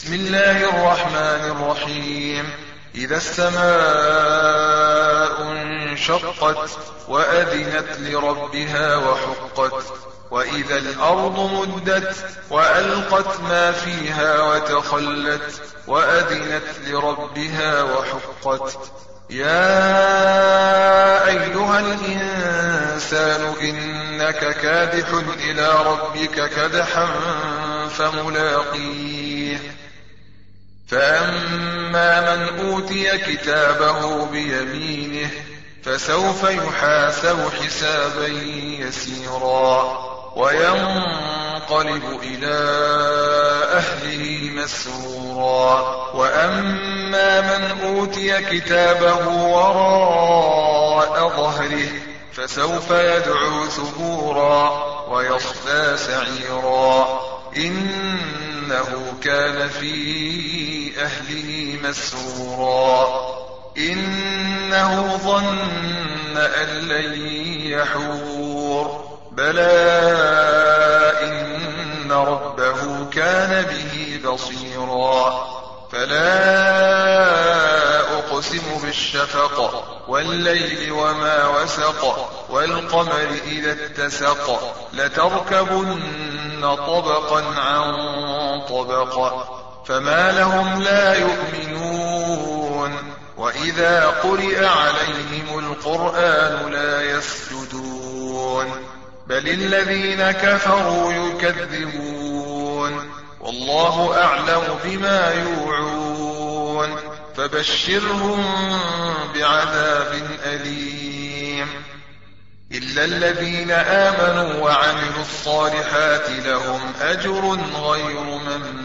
بسم الله الرحمن الرحيم. إذا السماء انشقت وأذنت لربها وحقت وإذا الأرض مدت وألقت ما فيها وتخلت وأذنت لربها وحقت. يا أيها الإنسان إنك كادح إلى ربك كدحا فملاقيه. فأما من أوتي كتابه بيمينه فسوف يحاسب حسابا يسيرا وينقلب إلى أهله مسرورا. وأما من أوتي كتابه وراء ظهره فسوف يدعو ثبورا ويصلى سعيرا إنه كان في أهله مسرورا. إنه ظن أن لن يحور بلى إن ربه كان به بصيرا. فلا أقسم بالشفق والليل وما وسق والقمر إذا اتسق لتركبن طبقا عن طبق فما لهم لا يؤمنون وإذا قرئ عليهم القرآن لا يسجدون بل الذين كفروا يكذبون والله أعلم بما يوعون فبشرهم بعذاب أليم. إلا الذين آمنوا وعملوا الصالحات لهم أجر غير ممنون